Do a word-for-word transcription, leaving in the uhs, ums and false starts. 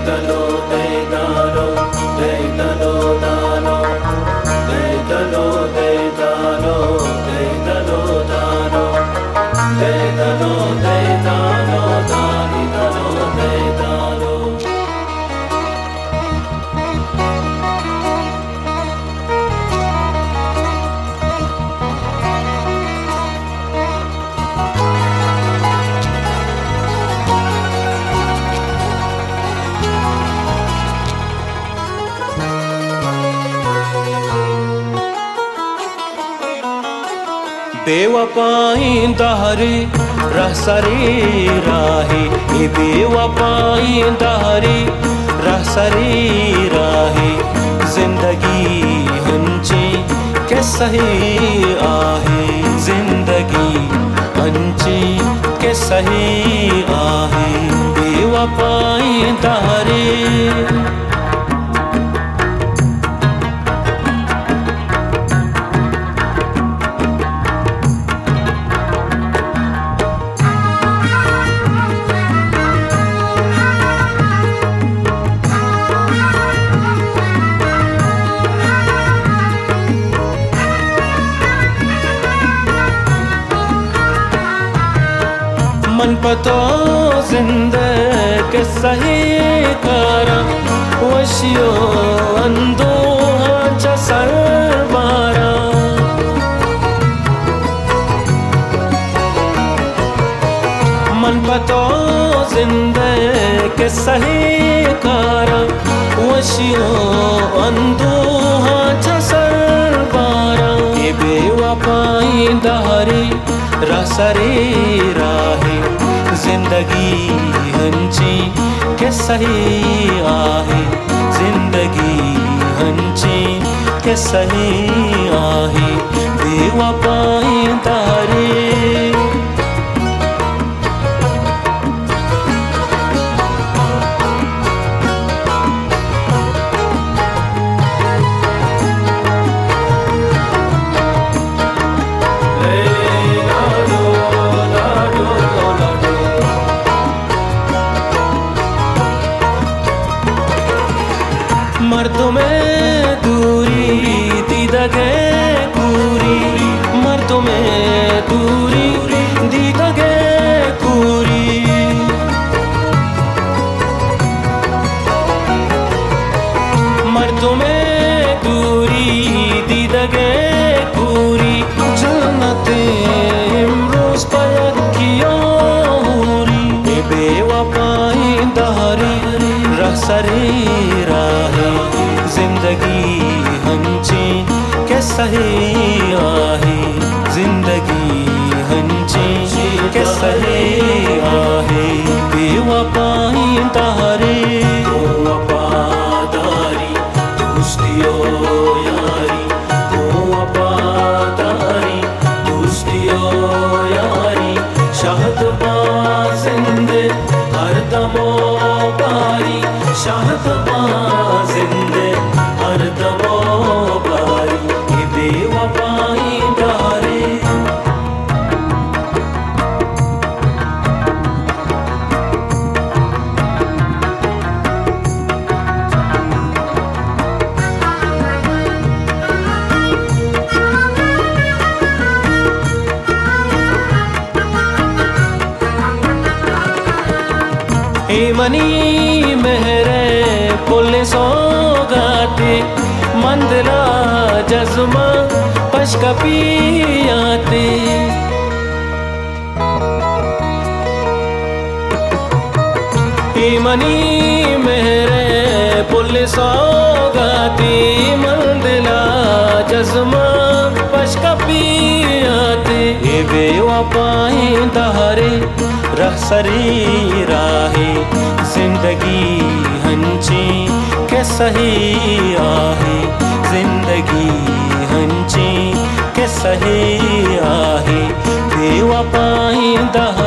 दैतलो दैतालो दैतलो दानो दैतलो दैतालो दैतलो दानो दैतलो दैतालो दानितलो दैतालो। बेवफाइंदा हरे रहसरे राहे ए बेवफाइंदा हरे रहसरे राहे जिंदगी हंचे के सही आहे जिंदगी हंचे के सही आहे बेवफाइंदा हरे। मन पतो जिंदे के सही कारा वशियो अंदो चा सरबारा। मन पतो जिंदे के सही कारा वशियो अंदो चा सरबारा। ये बेवफाइंदा हरे रहसरे राहे जिंदगी हंची के सही आहे जिंदगी हंची के सही आहे बेवफाइंदा हरे। मर्दों में दूरी दीदगे पूरी मर्दों में दूरी दीदगे पूरी। मर्दों में दूरी दीदगे पूरी जन्नते इमरोज पयकियों हुरी। बेवफाइंदा हरे रहसरे राहे जिंदगी हंची के सही आहे जिंदगी हंची के सही आहे बेवफाइंदा हरे। वफादारी दोस्तियो यारी वफादारी दोस्तियो यारी शहद बाजिंदे हरदमो बारी शहद बाजिंदे हरदमो बारी ये बेवफाइंदा हरे। मनी मेहरे पुलिस गाते मंदला जज्मा पशकपी आते। मनी मेहरे पुलिस गाते मंदला जज्मा पशकपी आते। ये बेवफाइंदा हरे रहसरे राहे जिंदगी हंची के सही आहे जिंदगी हंची के सही आहे बेवफाइंदा